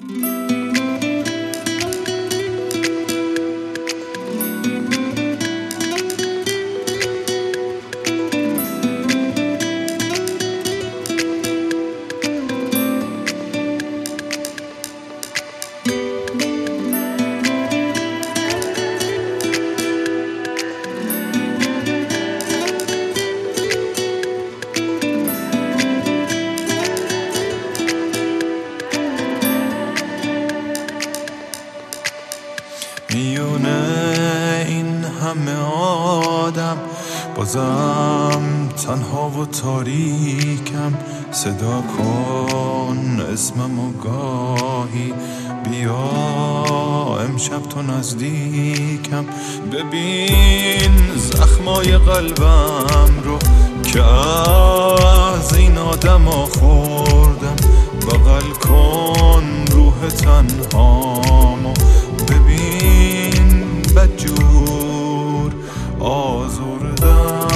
میونه این همه آدم بازم تنها و تاریکم، صدا کن اسمم و گاهی بیا امشب تو نزدیکم. ببین زخمای قلبم رو که از این آدم خوردم، بغل کن روح تنهامو، ببین بدجور آزردم.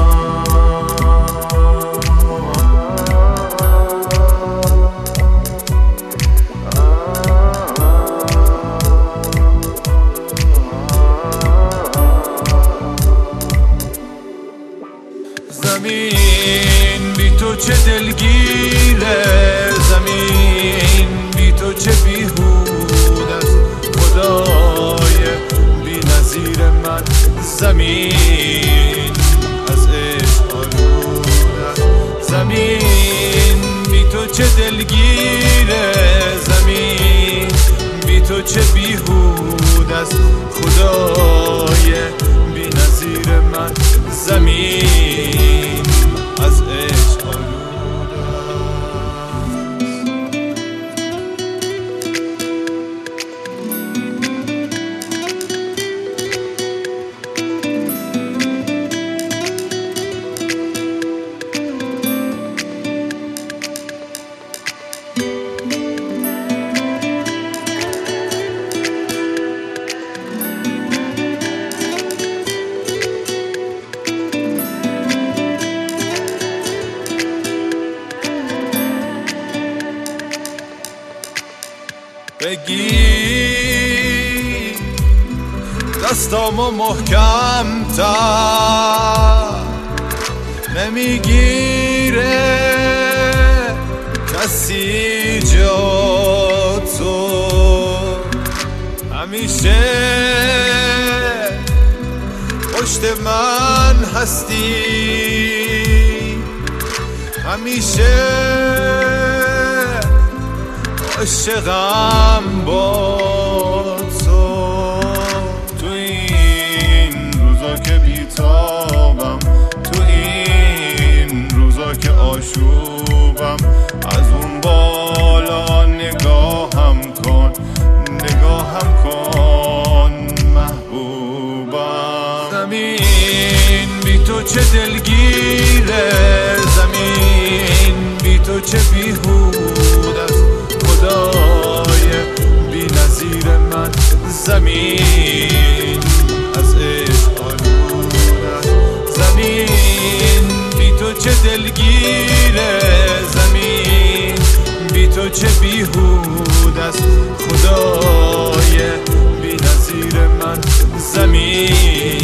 زمین بی تو چه دلگیره، زمین بی تو چه بیهود است، خدای بی نظیر من زمین از عشق آلود است. زمین بی تو چه دلگیره، زمین بی تو چه بیهود است، خدای بی نظیر من زمین از عشق آلود. بگی دستامو محکم تر، نمیگیره کسی جا تو، همیشه پشت من هستی، همیشه عاشقم با تو. تو این روزا که بیتابم، تو این روزا که آشوبم، از اون بالا نگاهم کن، نگاهم کن محبوبم. زمین بی تو چه دلگیره، زمین بی تو چه بیهود است، خدای بی نظیر من زمین از عشق آلود است. زمین بی تو چه دلگیره، زمین بی تو چه بیهود است، خدای بی نظیر من زمین